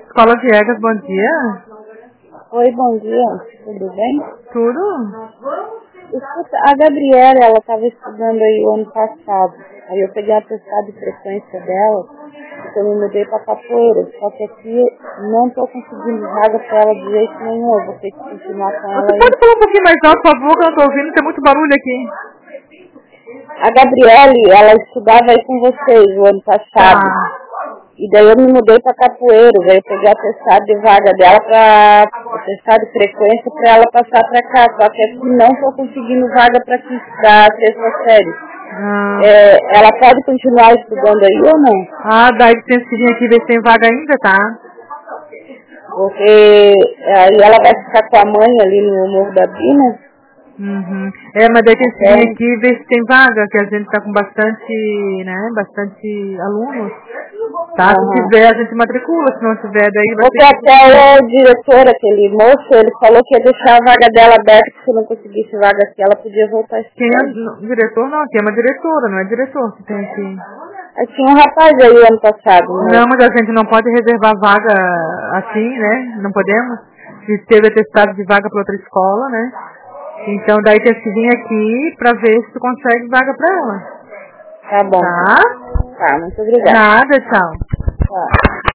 Escola Viegas, bom dia. Oi, bom dia. Tudo bem? Tudo? Escuta, a Gabriela, ela estava estudando aí o ano passado. Aí eu peguei a atestado de frequência dela, então eu me mudei para Capoeira. Só que aqui não estou conseguindo vaga para ela de jeito nenhum. Eu vou ter que continuar com ela Você aí. pode falar um pouquinho mais alto, por favor, que eu não estou ouvindo, tem muito barulho aqui. A Gabriele, ela estudava aí com vocês o ano passado. Tá. E daí eu me mudei para Capoeiro, daí eu peguei atestado de vaga dela para atestado de frequência para ela passar para cá, só que aqui não estou conseguindo vaga para aqui da sexta série. Ela pode continuar estudando aí ou não? Daí tem que vir aqui ver se tem vaga ainda, tá? Porque aí ela vai ficar com a mãe ali no Morro da Bina. Uhum. Mas daí tem que vir aqui ver se tem vaga, que a gente tá com bastante, né, bastante alunos. Tá? Se tiver, a gente matricula, se não tiver, daí vai porque até o diretor, aquele moço, ele falou que ia deixar a vaga dela aberta, que se não conseguisse vaga aqui, ela podia voltar a estudar. Quem é diretor? Não, aqui é uma diretora, não é diretor que tem aqui. Tinha um rapaz aí ano passado. Não, mas a gente não pode reservar vaga assim, né? Não podemos. Se teve atestado de vaga para outra escola, né? Então daí tem que vir aqui pra ver se tu consegue vaga pra ela. Tá bom. Tá? Tá, muito obrigada. Nada, tchau. Tá.